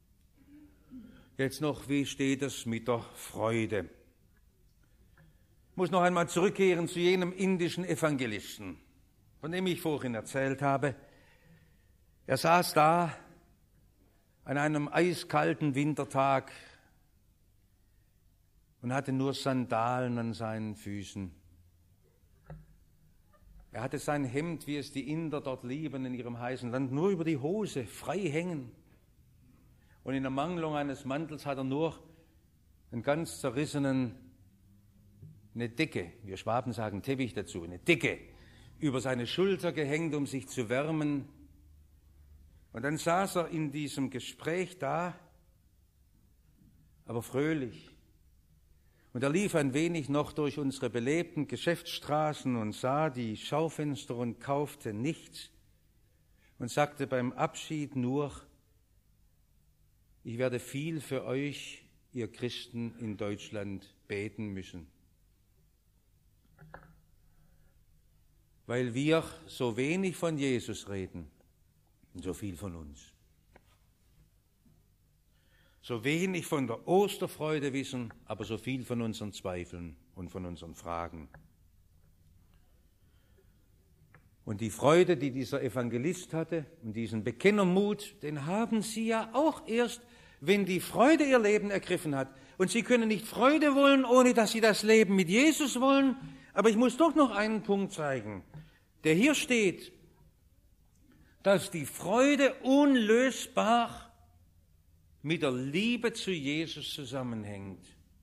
Jetzt noch, wie steht es mit der Freude? Ich muss noch einmal zurückkehren zu jenem indischen Evangelisten, von dem ich vorhin erzählt habe. Er saß da an einem eiskalten Wintertag und hatte nur Sandalen an seinen Füßen. Er hatte sein Hemd, wie es die Inder dort lieben in ihrem heißen Land, nur über die Hose frei hängen. Und in Ermangelung eines Mantels hat er nur einen ganz zerrissenen, eine Decke, wir Schwaben sagen Teppich dazu, eine Decke über seine Schulter gehängt, um sich zu wärmen. Und dann saß er in diesem Gespräch da, aber fröhlich. Und er lief ein wenig noch durch unsere belebten Geschäftsstraßen und sah die Schaufenster und kaufte nichts und sagte beim Abschied nur, ich werde viel für euch, ihr Christen in Deutschland, beten müssen, weil wir so wenig von Jesus reden und so viel von uns. So wenig von der Osterfreude wissen, aber so viel von unseren Zweifeln und von unseren Fragen. Und die Freude, die dieser Evangelist hatte und diesen Bekennermut, den haben sie ja auch erst, wenn die Freude ihr Leben ergriffen hat. Und sie können nicht Freude wollen, ohne dass sie das Leben mit Jesus wollen. Aber ich muss doch noch einen Punkt zeigen, der hier steht, dass die Freude unlösbar mit der Liebe zu Jesus zusammenhängt.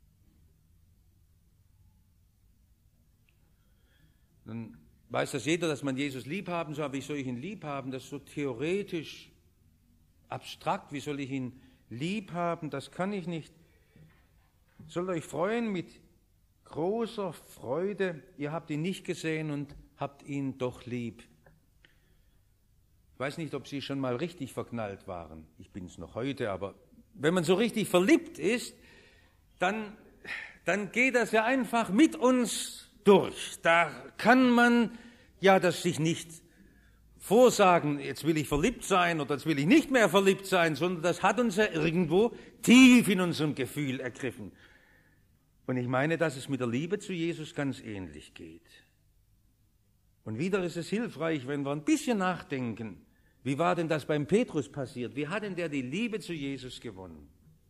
Dann weiß das jeder, dass man Jesus lieb haben soll, aber wie soll ich ihn lieb haben? Das ist so theoretisch abstrakt. Wie soll ich ihn lieb haben? Das kann ich nicht. Sollt euch freuen mit großer Freude. Ihr habt ihn nicht gesehen und habt ihn doch lieb. Ich weiß nicht, ob Sie schon mal richtig verknallt waren. Ich bin es noch heute, aber wenn man so richtig verliebt ist, dann, dann geht das ja einfach mit uns durch. Da kann man ja das sich nicht vorsagen, jetzt will ich verliebt sein oder jetzt will ich nicht mehr verliebt sein, sondern das hat uns ja irgendwo tief in unserem Gefühl ergriffen. Und ich meine, dass es mit der Liebe zu Jesus ganz ähnlich geht. Und wieder ist es hilfreich, wenn wir ein bisschen nachdenken, wie war denn das beim Petrus passiert? Wie hat denn der die Liebe zu Jesus gewonnen?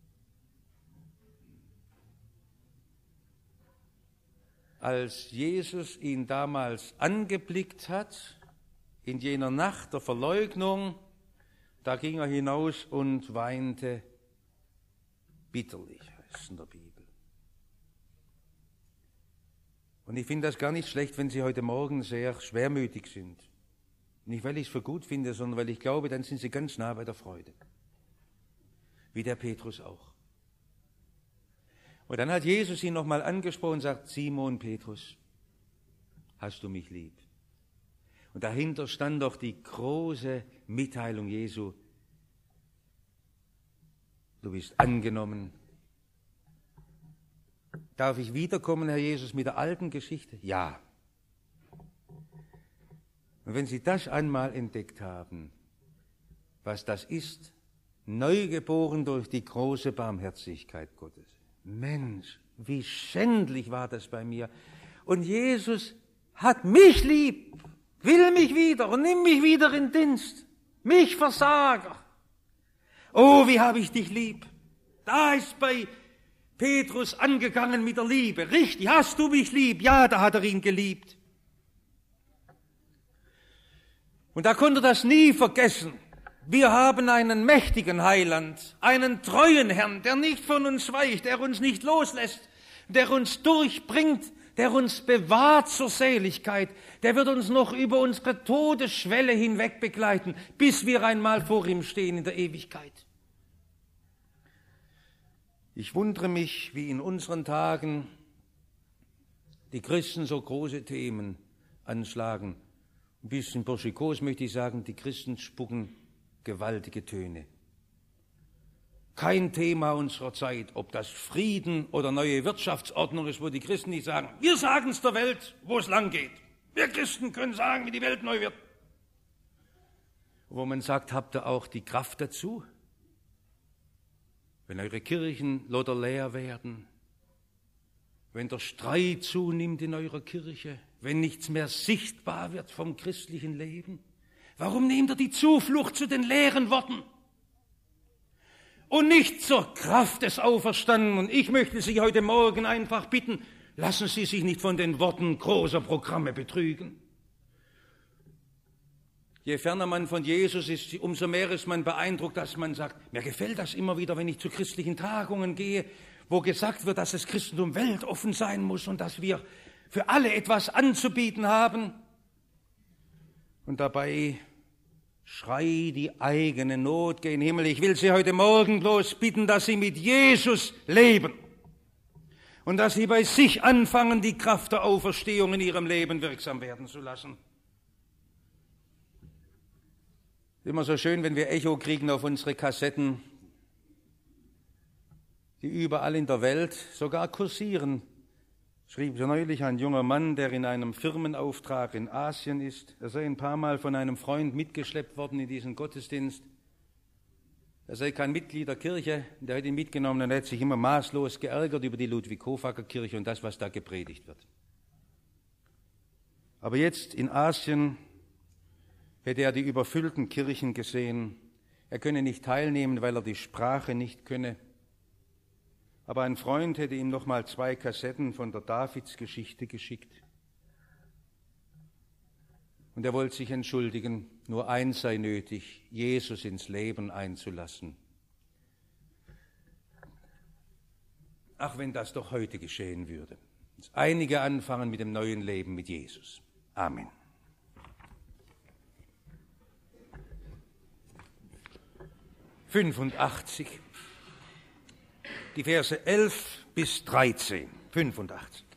Als Jesus ihn damals angeblickt hat, in jener Nacht der Verleugnung, da ging er hinaus und weinte bitterlich, heißt es in der Bibel. Und ich finde das gar nicht schlecht, wenn Sie heute Morgen sehr schwermütig sind. Nicht, weil ich es für gut finde, sondern weil ich glaube, dann sind Sie ganz nah bei der Freude. Wie der Petrus auch. Und dann hat Jesus ihn nochmal angesprochen und sagt, Simon Petrus, hast du mich lieb? Und dahinter stand doch die große Mitteilung Jesu. Du bist angenommen. Darf ich wiederkommen, Herr Jesus, mit der alten Geschichte? Ja. Und wenn Sie das einmal entdeckt haben, was das ist, neugeboren durch die große Barmherzigkeit Gottes. Mensch, wie schändlich war das bei mir. Und Jesus hat mich lieb, will mich wieder und nimmt mich wieder in Dienst. Mich Versager. Oh, wie habe ich dich lieb. Da ist bei Petrus angegangen mit der Liebe. Richtig, hast du mich lieb? Ja, da hat er ihn geliebt. Und da konnte er das nie vergessen. Wir haben einen mächtigen Heiland, einen treuen Herrn, der nicht von uns weicht, der uns nicht loslässt, der uns durchbringt, der uns bewahrt zur Seligkeit, der wird uns noch über unsere Todesschwelle hinweg begleiten, bis wir einmal vor ihm stehen in der Ewigkeit. Ich wundere mich, wie in unseren Tagen die Christen so große Themen anschlagen. Ein bisschen burschikos möchte ich sagen, die Christen spucken gewaltige Töne. Kein Thema unserer Zeit, ob das Frieden oder neue Wirtschaftsordnung ist, wo die Christen nicht sagen, wir sagen es der Welt, wo es lang geht. Wir Christen können sagen, wie die Welt neu wird. Wo man sagt, habt ihr auch die Kraft dazu? Wenn eure Kirchen lauter leer werden, wenn der Streit zunimmt in eurer Kirche, wenn nichts mehr sichtbar wird vom christlichen Leben, warum nehmt ihr die Zuflucht zu den leeren Worten und nicht zur Kraft des Auferstandenen? Und ich möchte Sie heute Morgen einfach bitten, lassen Sie sich nicht von den Worten großer Programme betrügen. Je ferner man von Jesus ist, umso mehr ist man beeindruckt, dass man sagt, mir gefällt das immer wieder, wenn ich zu christlichen Tagungen gehe, wo gesagt wird, dass das Christentum weltoffen sein muss und dass wir für alle etwas anzubieten haben. Und dabei schrei die eigene Not gen Himmel. Ich will Sie heute Morgen bloß bitten, dass Sie mit Jesus leben und dass Sie bei sich anfangen, die Kraft der Auferstehung in Ihrem Leben wirksam werden zu lassen. Immer so schön, wenn wir Echo kriegen auf unsere Kassetten, die überall in der Welt sogar kursieren. Schrieb so neulich ein junger Mann, der in einem Firmenauftrag in Asien ist. Er sei ein paar Mal von einem Freund mitgeschleppt worden in diesen Gottesdienst. Er sei kein Mitglied der Kirche, der hat ihn mitgenommen und er hat sich immer maßlos geärgert über die Ludwig-Hofacker-Kirche und das, was da gepredigt wird. Aber jetzt in Asien hätte er die überfüllten Kirchen gesehen. Er könne nicht teilnehmen, weil er die Sprache nicht könne. Aber ein Freund hätte ihm noch mal zwei Kassetten von der Davidsgeschichte geschickt. Und er wollte sich entschuldigen, nur eins sei nötig, Jesus ins Leben einzulassen. Ach, wenn das doch heute geschehen würde. Dass einige anfangen mit dem neuen Leben mit Jesus. Amen. fünfundachtzig. Die Verse elf bis dreizehn, fünfundachtzig.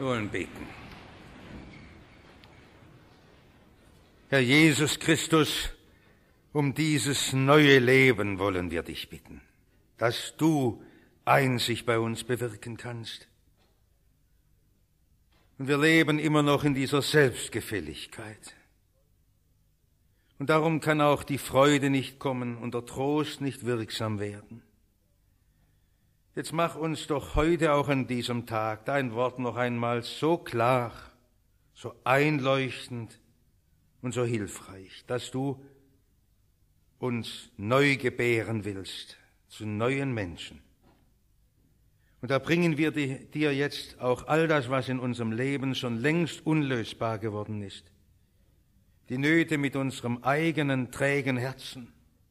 Wir wollen beten. Herr Jesus Christus, um dieses neue Leben wollen wir dich bitten, dass du Einsicht bei uns bewirken kannst. Und wir leben immer noch in dieser Selbstgefälligkeit. Und darum kann auch die Freude nicht kommen und der Trost nicht wirksam werden. Jetzt mach uns doch heute auch an diesem Tag dein Wort noch einmal so klar, so einleuchtend und so hilfreich, dass du uns neu gebären willst zu neuen Menschen. Und da bringen wir dir jetzt auch all das, was in unserem Leben schon längst unlösbar geworden ist. Die Nöte mit unserem eigenen trägen Herzen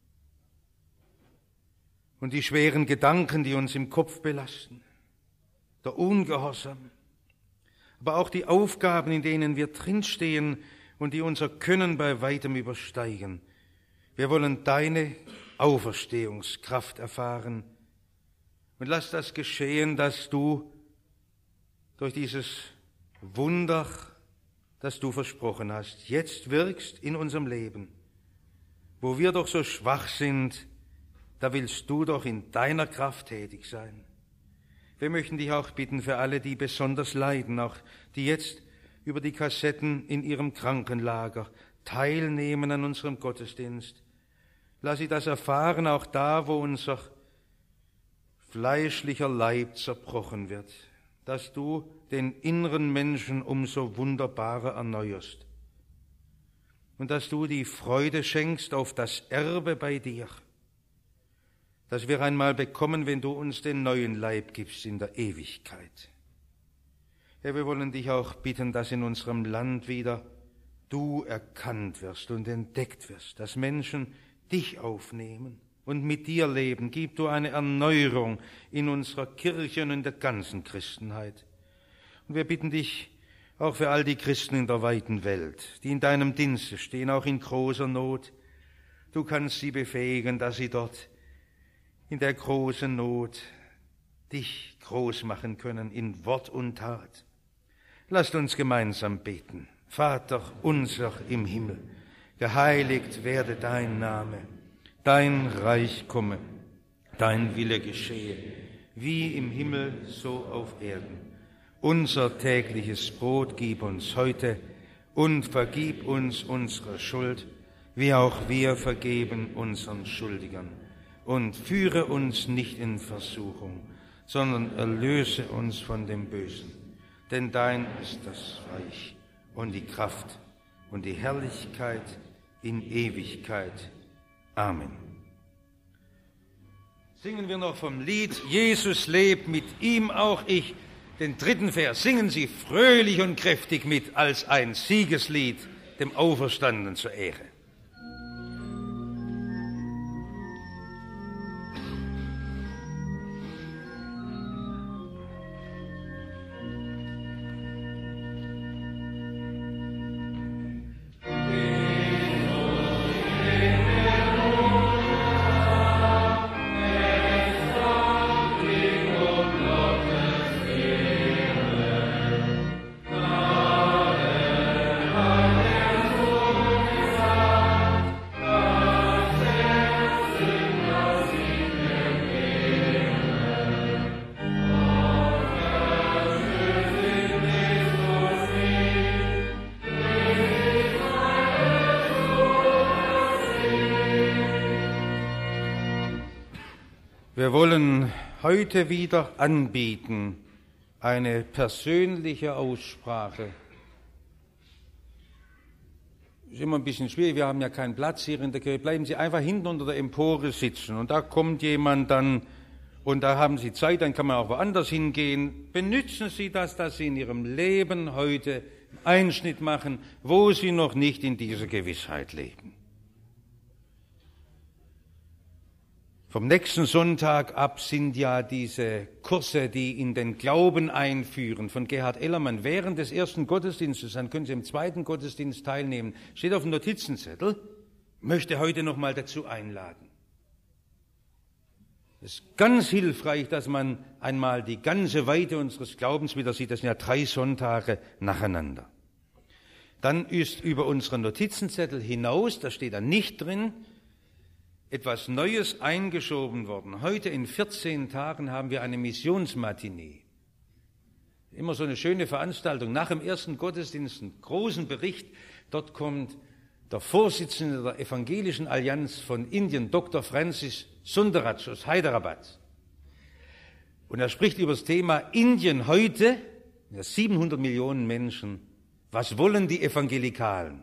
und die schweren Gedanken, die uns im Kopf belasten, der Ungehorsam, aber auch die Aufgaben, in denen wir drinstehen und die unser Können bei weitem übersteigen. Wir wollen deine Auferstehungskraft erfahren und lass das geschehen, dass du durch dieses Wunder, das du versprochen hast, jetzt wirkst in unserem Leben. Wo wir doch so schwach sind, da willst du doch in deiner Kraft tätig sein. Wir möchten dich auch bitten für alle, die besonders leiden, auch die jetzt über die Kassetten in ihrem Krankenlager teilnehmen an unserem Gottesdienst. Lass sie das erfahren, auch da, wo unser fleischlicher Leib zerbrochen wird, dass du den inneren Menschen umso wunderbarer erneuerst und dass du die Freude schenkst auf das Erbe bei dir, das wir einmal bekommen, wenn du uns den neuen Leib gibst in der Ewigkeit. Ja, wir wollen dich auch bitten, dass in unserem Land wieder du erkannt wirst und entdeckt wirst, dass Menschen dich aufnehmen und mit dir leben. Gib du eine Erneuerung in unserer Kirche und in der ganzen Christenheit. Und wir bitten dich auch für all die Christen in der weiten Welt, die in deinem Dienste stehen, auch in großer Not. Du kannst sie befähigen, dass sie dort in der großen Not dich groß machen können in Wort und Tat. Lasst uns gemeinsam beten. Vater unser im Himmel, geheiligt werde dein Name, dein Reich komme, dein Wille geschehe, wie im Himmel, so auf Erden. Unser tägliches Brot gib uns heute und vergib uns unsere Schuld, wie auch wir vergeben unseren Schuldigern. Und führe uns nicht in Versuchung, sondern erlöse uns von dem Bösen. Denn dein ist das Reich und die Kraft und die Herrlichkeit in Ewigkeit. Amen. Singen wir noch vom Lied Jesus lebt, mit ihm auch ich. Den dritten Vers singen Sie fröhlich und kräftig mit als ein Siegeslied dem Auferstandenen zur Ehre. Wir wollen heute wieder anbieten eine persönliche Aussprache. Ist immer ein bisschen schwierig, wir haben ja keinen Platz hier in der Kirche. Bleiben Sie einfach hinten unter der Empore sitzen und da kommt jemand dann und da haben Sie Zeit, dann kann man auch woanders hingehen. Benützen Sie das, dass Sie in Ihrem Leben heute Einschnitt machen, wo Sie noch nicht in dieser Gewissheit leben. Vom nächsten Sonntag ab sind ja diese Kurse, die in den Glauben einführen, von Gerhard Ellermann während des ersten Gottesdienstes. Dann können Sie im zweiten Gottesdienst teilnehmen. Steht auf dem Notizenzettel. Möchte heute noch mal dazu einladen. Es ist ganz hilfreich, dass man einmal die ganze Weite unseres Glaubens wieder sieht. Das sind ja drei Sonntage nacheinander. Dann ist über unseren Notizenzettel hinaus, da steht da nicht drin, etwas Neues eingeschoben worden. Heute in vierzehn Tagen haben wir eine Missionsmatinee. Immer so eine schöne Veranstaltung. Nach dem ersten Gottesdienst einen großen Bericht. Dort kommt der Vorsitzende der Evangelischen Allianz von Indien, Doktor Francis Sundaraj aus Hyderabad. Und er spricht über das Thema Indien heute, ja siebenhundert Millionen Menschen. Was wollen die Evangelikalen?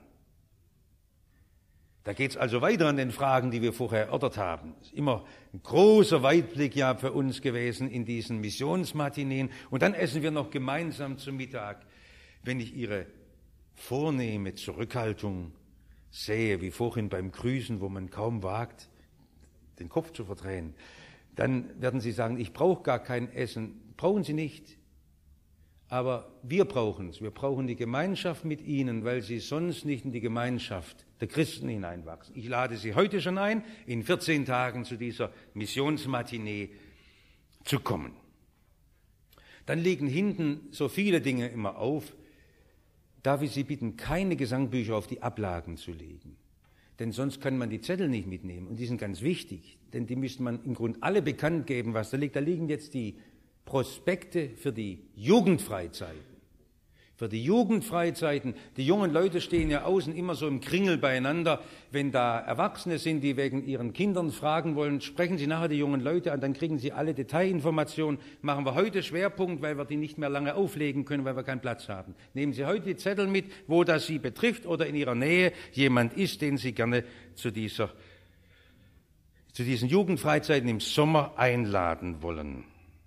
Da geht es also weiter an den Fragen, die wir vorher erörtert haben. Das ist immer ein großer Weitblick ja für uns gewesen in diesen Missionsmatineen. Und dann essen wir noch gemeinsam zum Mittag. Wenn ich Ihre vornehme Zurückhaltung sehe, wie vorhin beim Grüßen, wo man kaum wagt, den Kopf zu verdrehen, dann werden Sie sagen, ich brauche gar kein Essen. Brauchen Sie nicht. Aber wir brauchen es. Wir brauchen die Gemeinschaft mit Ihnen, weil Sie sonst nicht in die Gemeinschaft der Christen hineinwachsen. Ich lade Sie heute schon ein, in vierzehn Tagen zu dieser Missionsmatinee zu kommen. Dann liegen hinten so viele Dinge immer auf. Darf ich Sie bitten, keine Gesangbücher auf die Ablagen zu legen? Denn sonst kann man die Zettel nicht mitnehmen. Und die sind ganz wichtig, denn die müsste man im Grunde alle bekannt geben, was da liegt. Da liegen jetzt die Prospekte für die Jugendfreizeiten. Für die Jugendfreizeiten. Die jungen Leute stehen ja außen immer so im Kringel beieinander. Wenn da Erwachsene sind, die wegen ihren Kindern fragen wollen, sprechen Sie nachher die jungen Leute an, dann kriegen Sie alle Detailinformationen. Machen wir heute Schwerpunkt, weil wir die nicht mehr lange auflegen können, weil wir keinen Platz haben. Nehmen Sie heute die Zettel mit, wo das Sie betrifft oder in Ihrer Nähe jemand ist, den Sie gerne zu dieser, zu diesen Jugendfreizeiten im Sommer einladen wollen.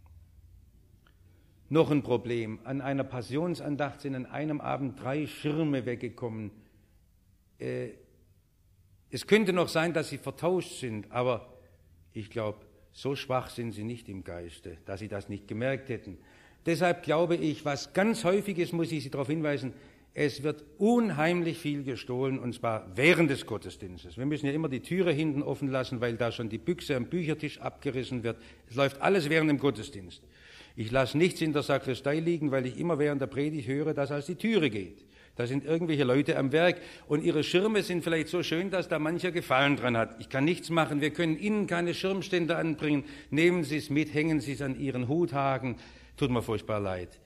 Noch ein Problem. An einer Passionsandacht sind an einem Abend drei Schirme weggekommen. Äh, es könnte noch sein, dass sie vertauscht sind, aber ich glaube, so schwach sind sie nicht im Geiste, dass sie das nicht gemerkt hätten. Deshalb glaube ich, was ganz häufig ist, muss ich Sie darauf hinweisen, es wird unheimlich viel gestohlen, und zwar während des Gottesdienstes. Wir müssen ja immer die Türe hinten offen lassen, weil da schon die Büchse am Büchertisch abgerissen wird. Es läuft alles während dem Gottesdienst. Ich lasse nichts in der Sakristei liegen, weil ich immer während der Predigt höre, dass als die Türe geht. Da sind irgendwelche Leute am Werk und ihre Schirme sind vielleicht so schön, dass da mancher Gefallen dran hat. Ich kann nichts machen, wir können Ihnen keine Schirmstände anbringen. Nehmen Sie es mit, hängen Sie es an Ihren Huthaken. Tut mir furchtbar leid,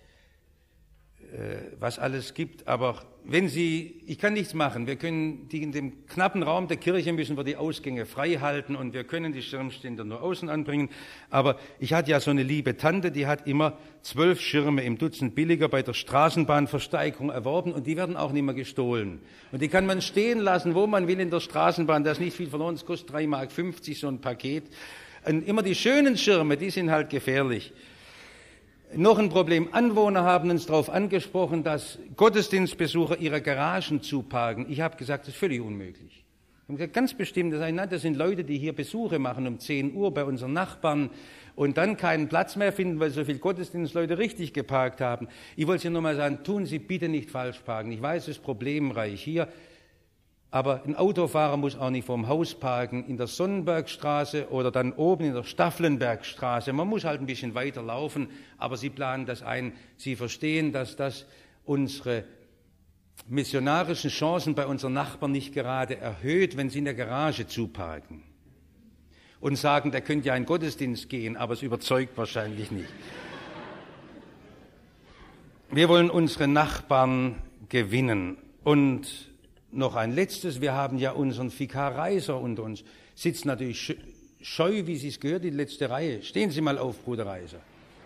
was alles gibt, aber wenn Sie, ich kann nichts machen, wir können die, in dem knappen Raum der Kirche müssen wir die Ausgänge frei halten und wir können die Schirmständer nur außen anbringen, aber ich hatte ja so eine liebe Tante, die hat immer zwölf Schirme im Dutzend billiger bei der Straßenbahnversteigerung erworben und die werden auch nicht mehr gestohlen. Und die kann man stehen lassen, wo man will in der Straßenbahn, da ist nicht viel verloren, es kostet drei Mark fünfzig so ein Paket. Und immer die schönen Schirme, die sind halt gefährlich. Noch ein Problem. Anwohner haben uns darauf angesprochen, dass Gottesdienstbesucher ihre Garagen zuparken. Ich habe gesagt, das ist völlig unmöglich. Ich habe gesagt, ganz bestimmt, das, nein, das sind Leute, die hier Besuche machen um zehn Uhr bei unseren Nachbarn und dann keinen Platz mehr finden, weil so viele Gottesdienstleute richtig geparkt haben. Ich wollte Sie nur mal sagen, tun Sie bitte nicht falsch parken. Ich weiß, es ist problemreich hier. Aber ein Autofahrer muss auch nicht vorm Haus parken, in der Sonnenbergstraße oder dann oben in der Stafflenbergstraße. Man muss halt ein bisschen weiter laufen, aber Sie planen das ein. Sie verstehen, dass das unsere missionarischen Chancen bei unseren Nachbarn nicht gerade erhöht, wenn Sie in der Garage zuparken und sagen, der könnte ja in den Gottesdienst gehen, aber es überzeugt wahrscheinlich nicht. Wir wollen unsere Nachbarn gewinnen. Und noch ein letztes, wir haben ja unseren Vikar Reiser unter uns, sitzt natürlich scheu, wie Sie es gehört, in die letzte Reihe. Stehen Sie mal auf, Bruder Reiser.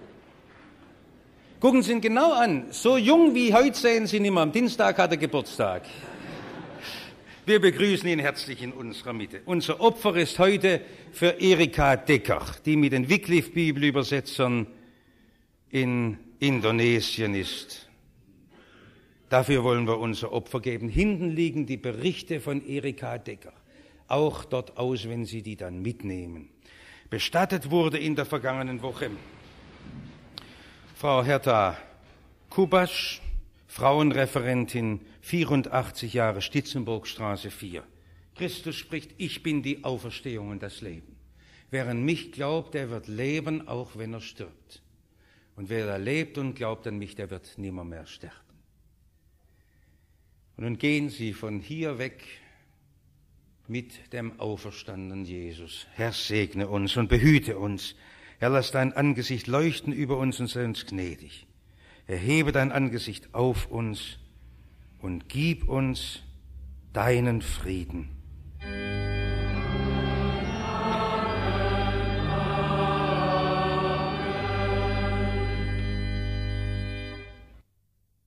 Gucken Sie ihn genau an, so jung wie heute sehen Sie ihn immer, am Dienstag hat er Geburtstag. Wir begrüßen ihn herzlich in unserer Mitte. Unser Opfer ist heute für Erika Decker, die mit den Wycliffe-Bibelübersetzern in Indonesien ist. Dafür wollen wir unser Opfer geben. Hinten liegen die Berichte von Erika Decker. Auch dort aus, wenn Sie die dann mitnehmen. Bestattet wurde in der vergangenen Woche Frau Hertha Kubasch, Frauenreferentin, vierundachtzig Jahre, Stitzenburgstraße vier. Christus spricht, ich bin die Auferstehung und das Leben. Wer an mich glaubt, der wird leben, auch wenn er stirbt. Und wer da lebt und glaubt an mich, der wird nimmermehr sterben. Und nun gehen Sie von hier weg mit dem auferstandenen Jesus. Herr, segne uns und behüte uns. Herr, lass dein Angesicht leuchten über uns und sei uns gnädig. Erhebe dein Angesicht auf uns und gib uns deinen Frieden.